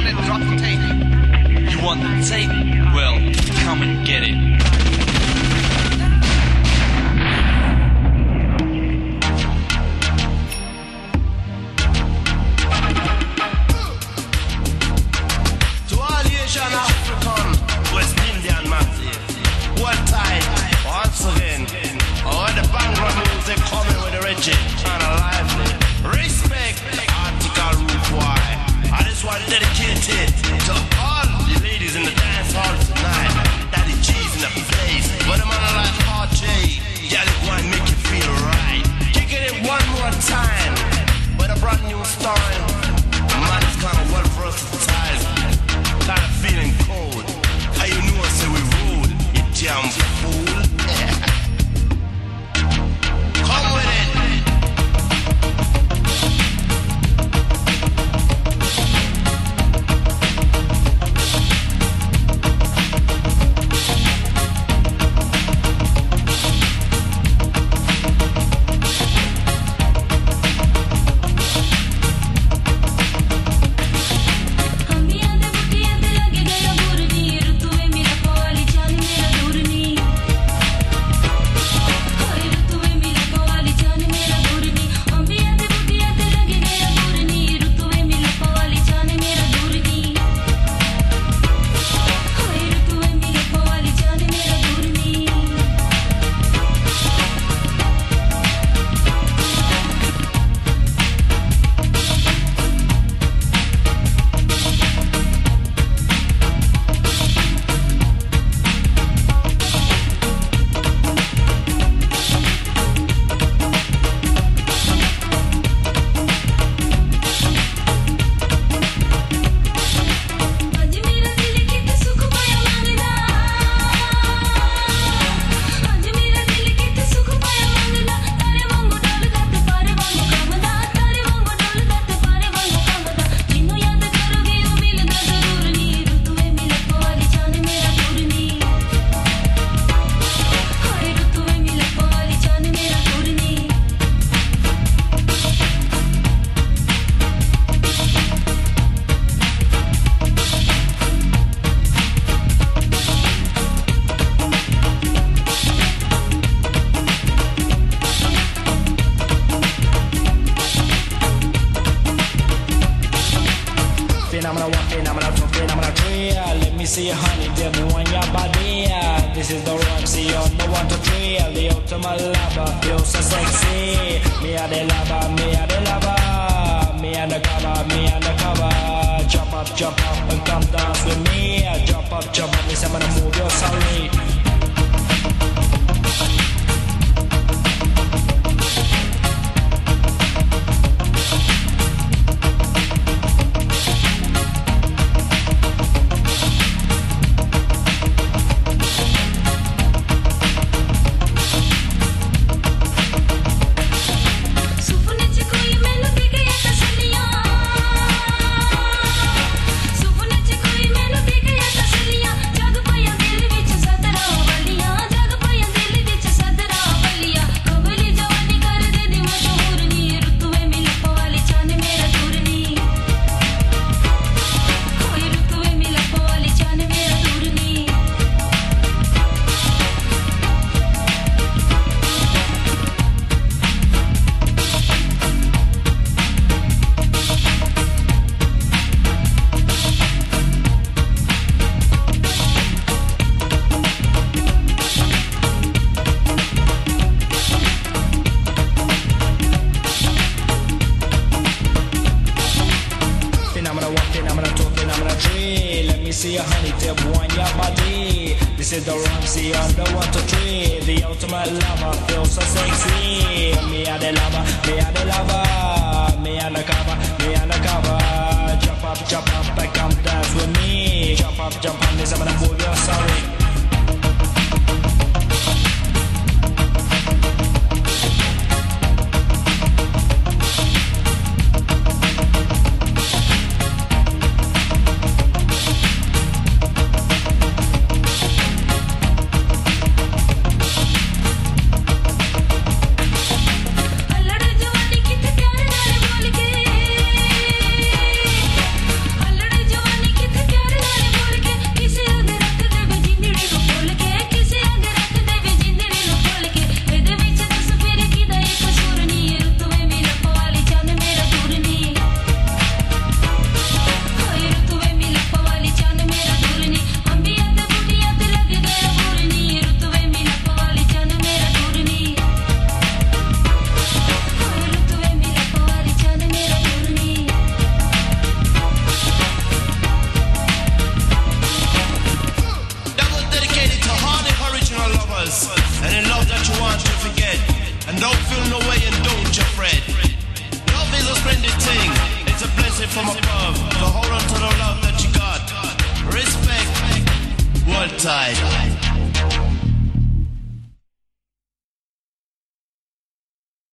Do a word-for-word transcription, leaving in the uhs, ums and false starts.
on and drop the tape. You want the tape? Well, come and get it. To all Asian, African, West Indian massive, what time? Once again, all the Bangla music coming with the Reggie and a lively. Respect the article root boy. I just want to dedicate it to all the ladies in the dance hall tonight. Daddy G's in the place. But I'm on like R J. Yeah, they want to make you feel right. Kicking it one more time with a brand new style. The man is kind of well versatile. Kind of feeling cold. How you know I say we rude, you damn fool. Come with it. See honey, devil on your body. This is the Ramsey on the one to three. The ultimate lover, you're so sexy. Me and the lover, me and the lover. Me and the cover, me and the cover. Jump up, jump up and come dance with me. Jump up, jump up, listen, I'm gonna move your sorry. See a honey tip on your body. This is the Ramsey on the one, two, three. The ultimate lover feels so sexy. Me and the lover, me and the lover. Me and the cover, me and the cover. Jump up, jump up and come dance with me. Jump up, jump up, listen, I'm gonna move your sorry. Allada jawani kithe pyar naal bol ke lovers, and in love that you want to forget. And don't feel no way and don't you fret. Love is a splendid thing, it's a blessing from above. So hold on to the love that you got. Respect, World Tide.